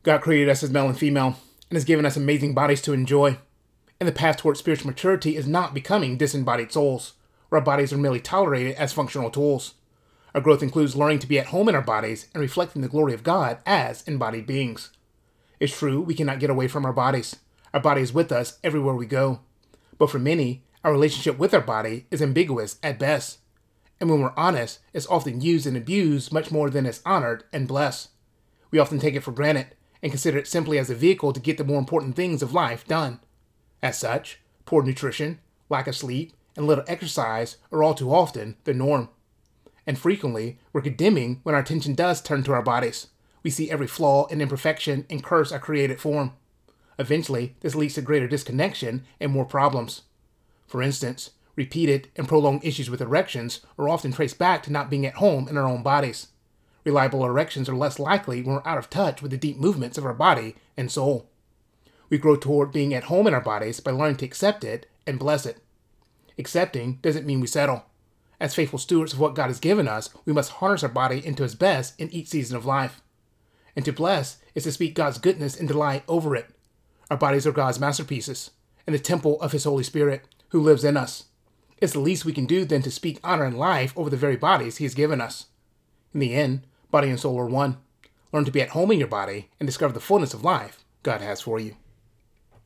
God created us as male and female and has given us amazing bodies to enjoy. And the path towards spiritual maturity is not becoming disembodied souls, where our bodies are merely tolerated as functional tools. Our growth includes learning to be at home in our bodies and reflecting the glory of God as embodied beings. It's true, we cannot get away from our bodies. Our body is with us everywhere we go. But for many, our relationship with our body is ambiguous at best. And when we're honest, it's often used and abused much more than it's honored and blessed. We often take it for granted and consider it simply as a vehicle to get the more important things of life done. As such, poor nutrition, lack of sleep, and little exercise are all too often the norm. And frequently, we're condemning when our attention does turn to our bodies. We see every flaw and imperfection and curse our created form. Eventually, this leads to greater disconnection and more problems. For instance, repeated and prolonged issues with erections are often traced back to not being at home in our own bodies. Reliable erections are less likely when we're out of touch with the deep movements of our body and soul. We grow toward being at home in our bodies by learning to accept it and bless it. Accepting doesn't mean we settle. As faithful stewards of what God has given us, we must harness our body into its best in each season of life. And to bless is to speak God's goodness and delight over it. Our bodies are God's masterpieces and the temple of His Holy Spirit, who lives in us. It's the least we can do then to speak honor and life over the very bodies He has given us. In the end, body and soul are one. Learn to be at home in your body and discover the fullness of life God has for you.